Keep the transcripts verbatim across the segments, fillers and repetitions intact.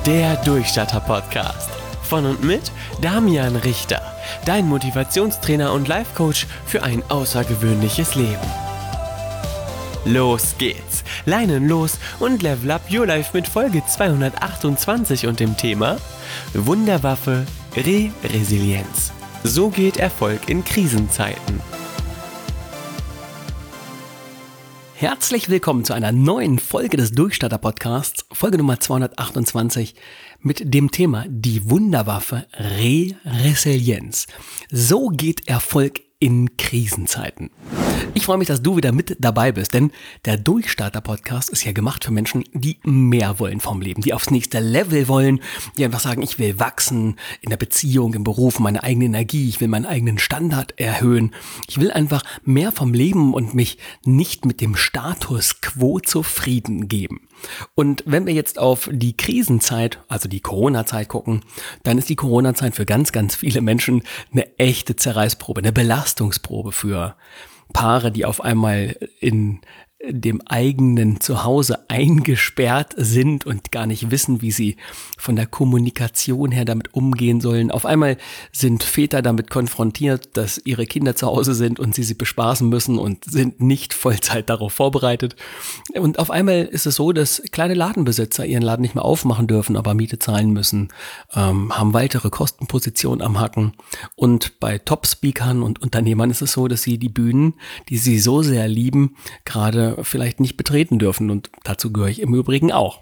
Der Durchstarter-Podcast. Von und mit Damian Richter, dein Motivationstrainer und Life-Coach für ein außergewöhnliches Leben. Los geht's! Leinen los und level up your life mit Folge zweihundertachtundzwanzig und dem Thema Wunderwaffe Re-Resilienz. So geht Erfolg in Krisenzeiten. Herzlich willkommen zu einer neuen Folge des Durchstarter-Podcasts, Folge Nummer zweihundertachtundzwanzig mit dem Thema die Wunderwaffe Re-Resilienz. So geht Erfolg in Krisenzeiten. Ich freue mich, dass du wieder mit dabei bist, denn der Durchstarter-Podcast ist ja gemacht für Menschen, die mehr wollen vom Leben, die aufs nächste Level wollen, die einfach sagen, ich will wachsen in der Beziehung, im Beruf, meine eigene Energie, ich will meinen eigenen Standard erhöhen. Ich will einfach mehr vom Leben und mich nicht mit dem Status quo zufrieden geben. Und wenn wir jetzt auf die Krisenzeit, also die Corona-Zeit gucken, dann ist die Corona-Zeit für ganz, ganz viele Menschen eine echte Zerreißprobe, eine Belastungsprobe für Paare, die auf einmal in dem eigenen Zuhause eingesperrt sind und gar nicht wissen, wie sie von der Kommunikation her damit umgehen sollen. Auf einmal sind Väter damit konfrontiert, dass ihre Kinder zu Hause sind und sie sie bespaßen müssen und sind nicht Vollzeit darauf vorbereitet. Und auf einmal ist es so, dass kleine Ladenbesitzer ihren Laden nicht mehr aufmachen dürfen, aber Miete zahlen müssen, ähm, haben weitere Kostenpositionen am Hacken. Und bei Top-Speakern und Unternehmern ist es so, dass sie die Bühnen, die sie so sehr lieben, gerade vielleicht nicht betreten dürfen, und dazu gehöre ich im Übrigen auch.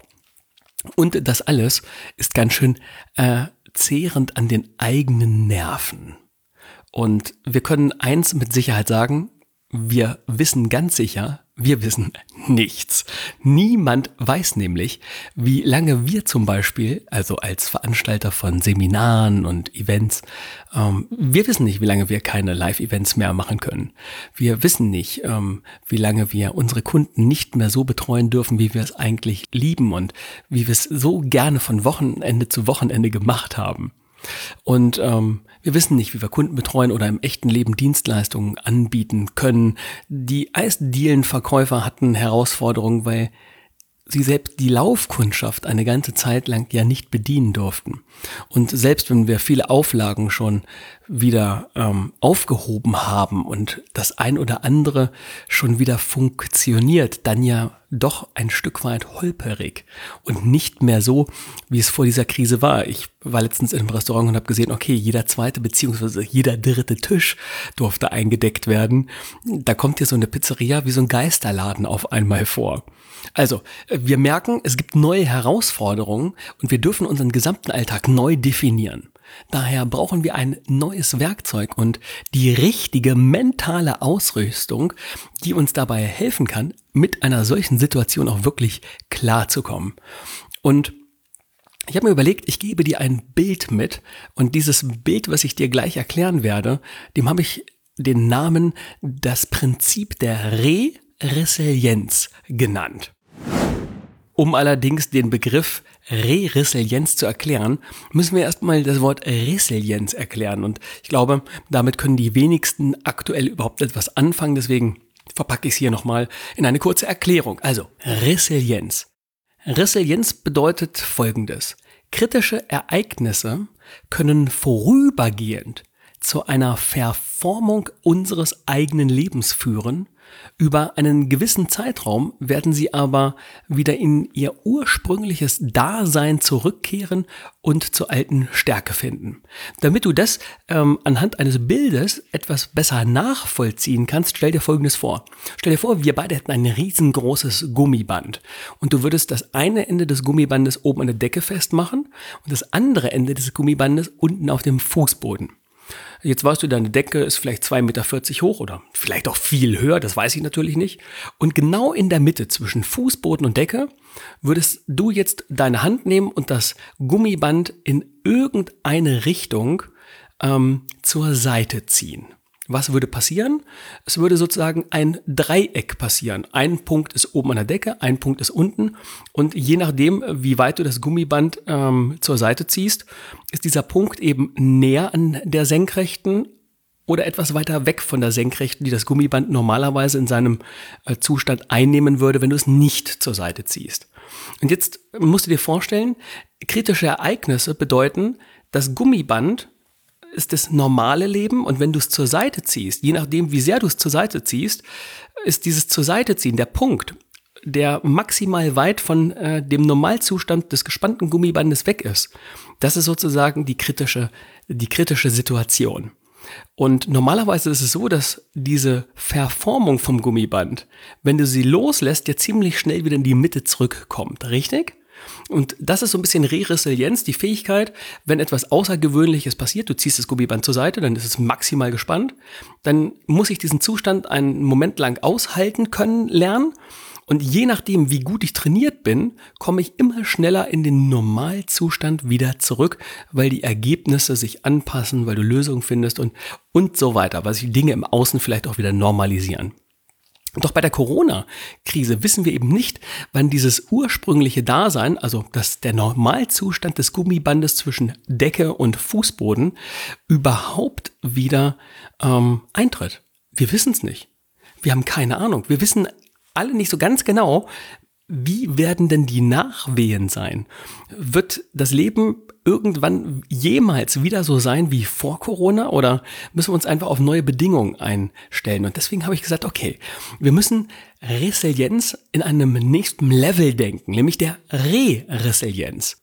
Und das alles ist ganz schön äh, zehrend an den eigenen Nerven. Und wir können eins mit Sicherheit sagen: Wir wissen ganz sicher, wir wissen nichts. Niemand weiß nämlich, wie lange wir zum Beispiel, also als Veranstalter von Seminaren und Events, ähm, wir wissen nicht, wie lange wir keine Live-Events mehr machen können. Wir wissen nicht, ähm, wie lange wir unsere Kunden nicht mehr so betreuen dürfen, wie wir es eigentlich lieben und wie wir es so gerne von Wochenende zu Wochenende gemacht haben. Und ähm, wir wissen nicht, wie wir Kunden betreuen oder im echten Leben Dienstleistungen anbieten können. Die Eisdielenverkäufer hatten Herausforderungen, weil sie selbst die Laufkundschaft eine ganze Zeit lang ja nicht bedienen durften. Und selbst wenn wir viele Auflagen schon wieder ähm, aufgehoben haben und das ein oder andere schon wieder funktioniert, dann ja doch ein Stück weit holperig und nicht mehr so, wie es vor dieser Krise war. Ich war letztens in einem Restaurant und habe gesehen, okay, jeder zweite beziehungsweise jeder dritte Tisch durfte eingedeckt werden. Da kommt hier so eine Pizzeria wie so ein Geisterladen auf einmal vor. Also, wir merken, es gibt neue Herausforderungen und wir dürfen unseren gesamten Alltag neu definieren. Daher brauchen wir ein neues Werkzeug und die richtige mentale Ausrüstung, die uns dabei helfen kann, mit einer solchen Situation auch wirklich klarzukommen. Und ich habe mir überlegt, ich gebe dir ein Bild mit, und dieses Bild, was ich dir gleich erklären werde, dem habe ich den Namen das Prinzip der Re-Resilienz genannt. Um allerdings den Begriff Re-Resilienz zu erklären, müssen wir erstmal das Wort Resilienz erklären. Und ich glaube, damit können die wenigsten aktuell überhaupt etwas anfangen. Deswegen verpacke ich es hier nochmal in eine kurze Erklärung. Also, Resilienz. Resilienz bedeutet Folgendes: Kritische Ereignisse können vorübergehend zu einer Verformung unseres eigenen Lebens führen. Über einen gewissen Zeitraum werden sie aber wieder in ihr ursprüngliches Dasein zurückkehren und zur alten Stärke finden. Damit du das ähm, anhand eines Bildes etwas besser nachvollziehen kannst, stell dir Folgendes vor. Stell dir vor, wir beide hätten ein riesengroßes Gummiband und du würdest das eine Ende des Gummibandes oben an der Decke festmachen und das andere Ende des Gummibandes unten auf dem Fußboden. Jetzt weißt du, deine Decke ist vielleicht zwei Meter vierzig hoch oder vielleicht auch viel höher, das weiß ich natürlich nicht. Und genau in der Mitte zwischen Fußboden und Decke würdest du jetzt deine Hand nehmen und das Gummiband in irgendeine Richtung ähm, zur Seite ziehen. Was würde passieren? Es würde sozusagen ein Dreieck passieren. Ein Punkt ist oben an der Decke, ein Punkt ist unten. Und je nachdem, wie weit du das Gummiband ähm, zur Seite ziehst, ist dieser Punkt eben näher an der Senkrechten oder etwas weiter weg von der Senkrechten, die das Gummiband normalerweise in seinem äh, Zustand einnehmen würde, wenn du es nicht zur Seite ziehst. Und jetzt musst du dir vorstellen, kritische Ereignisse bedeuten, das Gummiband ist das normale Leben und wenn du es zur Seite ziehst, je nachdem, wie sehr du es zur Seite ziehst, ist dieses zur Seite ziehen der Punkt, der maximal weit von äh, dem Normalzustand des gespannten Gummibandes weg ist. Das ist sozusagen die kritische, die kritische Situation. Und normalerweise ist es so, dass diese Verformung vom Gummiband, wenn du sie loslässt, ja ziemlich schnell wieder in die Mitte zurückkommt, richtig? Und das ist so ein bisschen Re-Resilienz, die Fähigkeit, wenn etwas Außergewöhnliches passiert, du ziehst das Gummiband zur Seite, dann ist es maximal gespannt, dann muss ich diesen Zustand einen Moment lang aushalten können, lernen. Und je nachdem, wie gut ich trainiert bin, komme ich immer schneller in den Normalzustand wieder zurück, weil die Ergebnisse sich anpassen, weil du Lösungen findest und, und so weiter, weil sich Dinge im Außen vielleicht auch wieder normalisieren. Doch bei der Corona-Krise wissen wir eben nicht, wann dieses ursprüngliche Dasein, also das, der Normalzustand des Gummibandes zwischen Decke und Fußboden, überhaupt wieder ähm, eintritt. Wir wissen es nicht. Wir haben keine Ahnung. Wir wissen alle nicht so ganz genau, wie werden denn die Nachwehen sein? Wird das Leben irgendwann jemals wieder so sein wie vor Corona oder müssen wir uns einfach auf neue Bedingungen einstellen? Und deswegen habe ich gesagt, okay, wir müssen Resilienz in einem nächsten Level denken, nämlich der Re-Resilienz.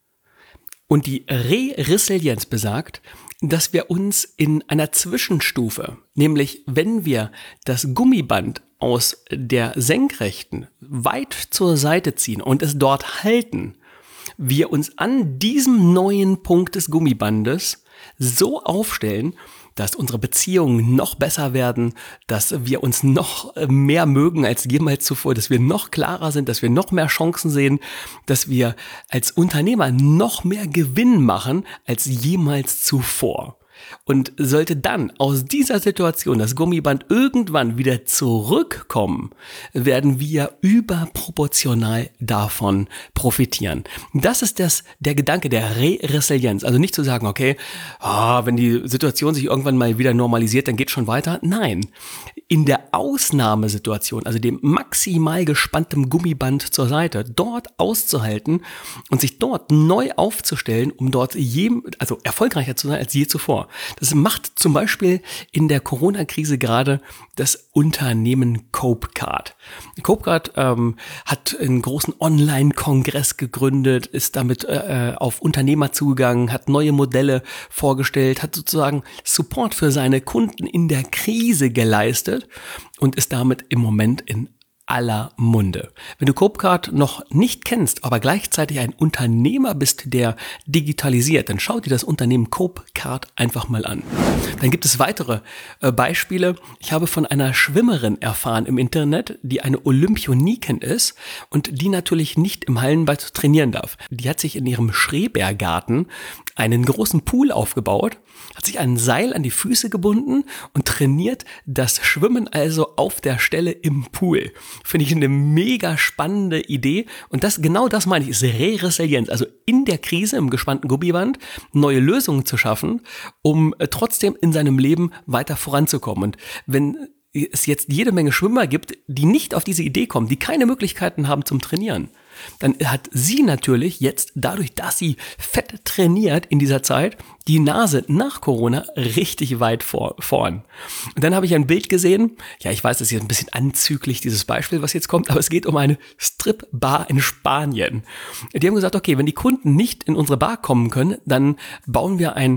Und die Re-Resilienz besagt, dass wir uns in einer Zwischenstufe, nämlich wenn wir das Gummiband aus der Senkrechten weit zur Seite ziehen und es dort halten, wir uns an diesem neuen Punkt des Gummibandes so aufstellen, dass unsere Beziehungen noch besser werden, dass wir uns noch mehr mögen als jemals zuvor, dass wir noch klarer sind, dass wir noch mehr Chancen sehen, dass wir als Unternehmer noch mehr Gewinn machen als jemals zuvor. Und sollte dann aus dieser Situation das Gummiband irgendwann wieder zurückkommen, werden wir überproportional davon profitieren. Das ist das, der Gedanke der Re-Resilienz. Also nicht zu sagen, okay, oh, wenn die Situation sich irgendwann mal wieder normalisiert, dann geht schon weiter. Nein, in der Ausnahmesituation, also dem maximal gespannten Gummiband zur Seite, dort auszuhalten und sich dort neu aufzustellen, um dort je, also erfolgreicher zu sein als je zuvor. Das macht zum Beispiel in der Corona-Krise gerade das Unternehmen Copecard. Copecard ähm, hat einen großen Online-Kongress gegründet, ist damit äh, auf Unternehmer zugegangen, hat neue Modelle vorgestellt, hat sozusagen Support für seine Kunden in der Krise geleistet und ist damit im Moment in aller Munde. Wenn du Copecard noch nicht kennst, aber gleichzeitig ein Unternehmer bist, der digitalisiert, dann schau dir das Unternehmen Copecard einfach mal an. Dann gibt es weitere äh, Beispiele. Ich habe von einer Schwimmerin erfahren im Internet, die eine Olympionikin ist und die natürlich nicht im Hallenbad trainieren darf. Die hat sich in ihrem Schrebergarten einen großen Pool aufgebaut, hat sich ein Seil an die Füße gebunden und trainiert das Schwimmen also auf der Stelle im Pool. Finde ich eine mega spannende Idee und das, genau das meine ich, ist Re-Resilienz, also in der Krise, im gespannten Gummiband, neue Lösungen zu schaffen, um trotzdem in seinem Leben weiter voranzukommen. Und wenn es jetzt jede Menge Schwimmer gibt, die nicht auf diese Idee kommen, die keine Möglichkeiten haben zum Trainieren, dann hat sie natürlich jetzt, dadurch, dass sie fett trainiert in dieser Zeit, die Nase nach Corona richtig weit vor, vorn. Und dann habe ich ein Bild gesehen, ja, ich weiß, das ist jetzt ein bisschen anzüglich, dieses Beispiel, was jetzt kommt, aber es geht um eine Strip-Bar in Spanien. Die haben gesagt, okay, wenn die Kunden nicht in unsere Bar kommen können, dann bauen wir ein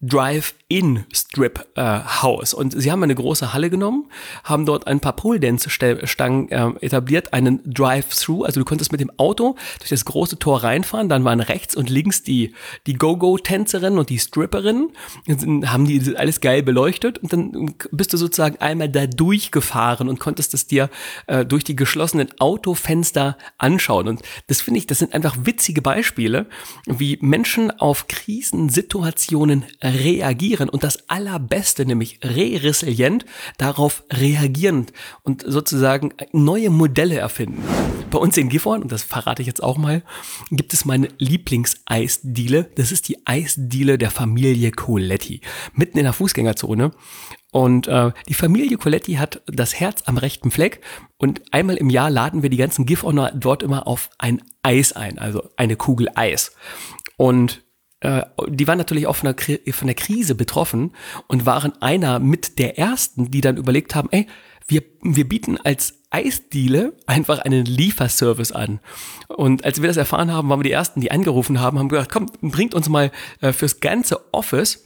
Drive-In-Strip-Haus. Äh, und sie haben eine große Halle genommen, haben dort ein paar Pole-Dance-Stangen äh, etabliert, einen Drive-Thru, also du konntest mit dem Auto durch das große Tor reinfahren, dann waren rechts und links die, die Go-Go-Tänzerinnen und die Stripperinnen, dann haben die alles geil beleuchtet und dann bist du sozusagen einmal da durchgefahren und konntest es dir äh, durch die geschlossenen Autofenster anschauen. Und das finde ich, das sind einfach witzige Beispiele, wie Menschen auf Krisensituationen reagieren reagieren und das Allerbeste, nämlich re-resilient, darauf reagieren und sozusagen neue Modelle erfinden. Bei uns in Gifhorn, und das verrate ich jetzt auch mal, gibt es meine Lieblingseisdiele. Das ist die Eisdiele der Familie Coletti, mitten in der Fußgängerzone. Und äh, die Familie Coletti hat das Herz am rechten Fleck und einmal im Jahr laden wir die ganzen Gifhorner dort immer auf ein Eis ein, also eine Kugel Eis. Und äh, die waren natürlich auch von der, Kri- von der Krise betroffen und waren einer mit der ersten, die dann überlegt haben, ey, wir, wir bieten als Eisdiele einfach einen Lieferservice an. Und als wir das erfahren haben, waren wir die Ersten, die angerufen haben, haben gesagt, komm, bringt uns mal äh, fürs ganze Office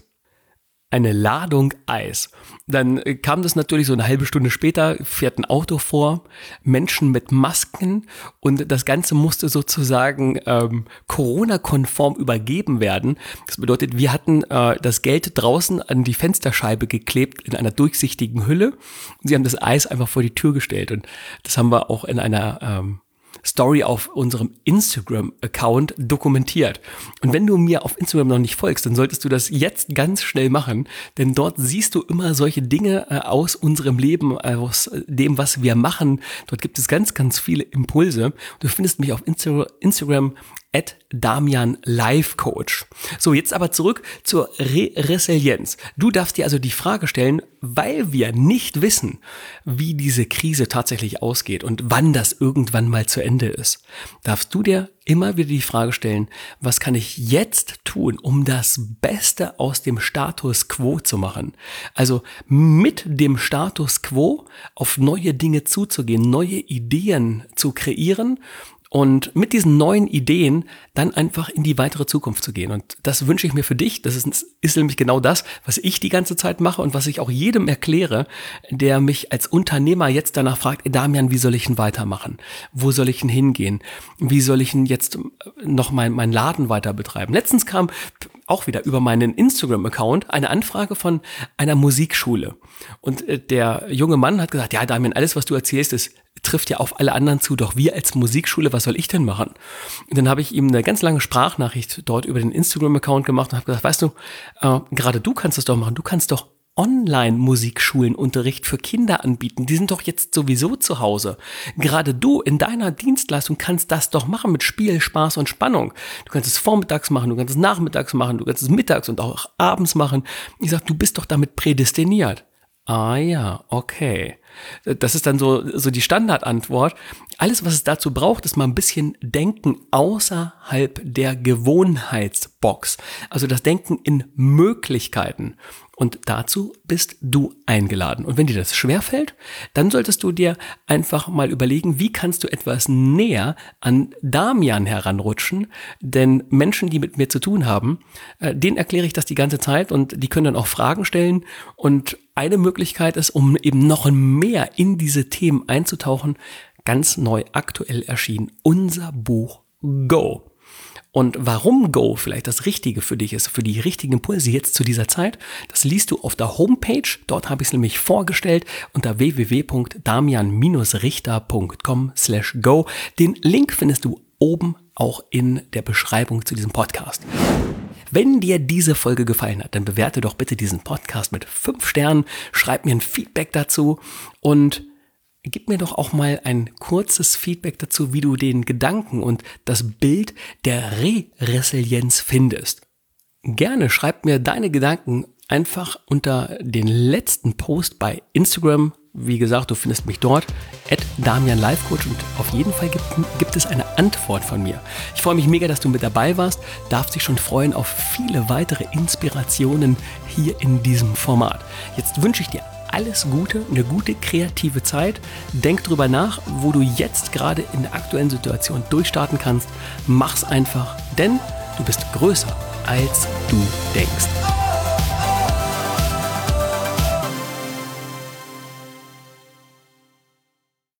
eine Ladung Eis. Dann kam das natürlich so eine halbe Stunde später, fährt ein Auto vor, Menschen mit Masken und das Ganze musste sozusagen ähm, Corona-konform übergeben werden. Das bedeutet, wir hatten äh, das Geld draußen an die Fensterscheibe geklebt in einer durchsichtigen Hülle und sie haben das Eis einfach vor die Tür gestellt und das haben wir auch in einer ähm, Story auf unserem Instagram-Account dokumentiert. Und wenn du mir auf Instagram noch nicht folgst, dann solltest du das jetzt ganz schnell machen, denn dort siehst du immer solche Dinge äh, aus unserem Leben, aus dem, was wir machen. Dort gibt es ganz, ganz viele Impulse. Du findest mich auf Insta- Instagram at Damian Life Coach. So, jetzt aber zurück zur Re- Resilienz. Du darfst dir also die Frage stellen, weil wir nicht wissen, wie diese Krise tatsächlich ausgeht und wann das irgendwann mal zu Ende ist, darfst du dir immer wieder die Frage stellen, was kann ich jetzt tun, um das Beste aus dem Status Quo zu machen? Also mit dem Status Quo auf neue Dinge zuzugehen, neue Ideen zu kreieren, und mit diesen neuen Ideen dann einfach in die weitere Zukunft zu gehen. Und das wünsche ich mir für dich. Das ist, ist nämlich genau das, was ich die ganze Zeit mache und was ich auch jedem erkläre, der mich als Unternehmer jetzt danach fragt, ey Damian, wie soll ich denn weitermachen? Wo soll ich denn hingehen? Wie soll ich denn jetzt noch mein, mein Laden weiter betreiben? Letztens kam auch wieder über meinen Instagram-Account eine Anfrage von einer Musikschule. Und der junge Mann hat gesagt, ja Damian, alles, was du erzählst, ist trifft ja auf alle anderen zu, doch wir als Musikschule, was soll ich denn machen? Und dann habe ich ihm eine ganz lange Sprachnachricht dort über den Instagram-Account gemacht und habe gesagt, weißt du, äh, gerade du kannst es doch machen, du kannst doch Online-Musikschulenunterricht für Kinder anbieten, die sind doch jetzt sowieso zu Hause. Gerade du in deiner Dienstleistung kannst das doch machen mit Spiel, Spaß und Spannung. Du kannst es vormittags machen, du kannst es nachmittags machen, du kannst es mittags und auch abends machen. Ich sage, du bist doch damit prädestiniert. Ah ja, okay. Das ist dann so, so die Standardantwort. Alles, was es dazu braucht, ist mal ein bisschen Denken außerhalb der Gewohnheitsbox. Also das Denken in Möglichkeiten. Und dazu bist du eingeladen. Und wenn dir das schwerfällt, dann solltest du dir einfach mal überlegen, wie kannst du etwas näher an Damian heranrutschen? Denn Menschen, die mit mir zu tun haben, äh, denen erkläre ich das die ganze Zeit und die können dann auch Fragen stellen. Und eine Möglichkeit ist, um eben noch mehr in diese Themen einzutauchen, ganz neu aktuell erschienen, unser Buch Go. Und warum Go vielleicht das Richtige für dich ist, für die richtigen Impulse jetzt zu dieser Zeit, das liest du auf der Homepage. Dort habe ich es nämlich vorgestellt unter w w w punkt damian richter punkt com slash go. Den Link findest du oben auch in der Beschreibung zu diesem Podcast. Wenn dir diese Folge gefallen hat, dann bewerte doch bitte diesen Podcast mit fünf Sternen, schreib mir ein Feedback dazu und gib mir doch auch mal ein kurzes Feedback dazu, wie du den Gedanken und das Bild der Re-Resilienz findest. Gerne schreib mir deine Gedanken einfach unter den letzten Post bei Instagram. Wie gesagt, du findest mich dort, at Damian Life Coach, und auf jeden Fall gibt, gibt es eine Antwort von mir. Ich freue mich mega, dass du mit dabei warst, darfst dich schon freuen auf viele weitere Inspirationen hier in diesem Format. Jetzt wünsche ich dir alles Gute, eine gute kreative Zeit. Denk drüber nach, wo du jetzt gerade in der aktuellen Situation durchstarten kannst. Mach's einfach, denn du bist größer, als du denkst.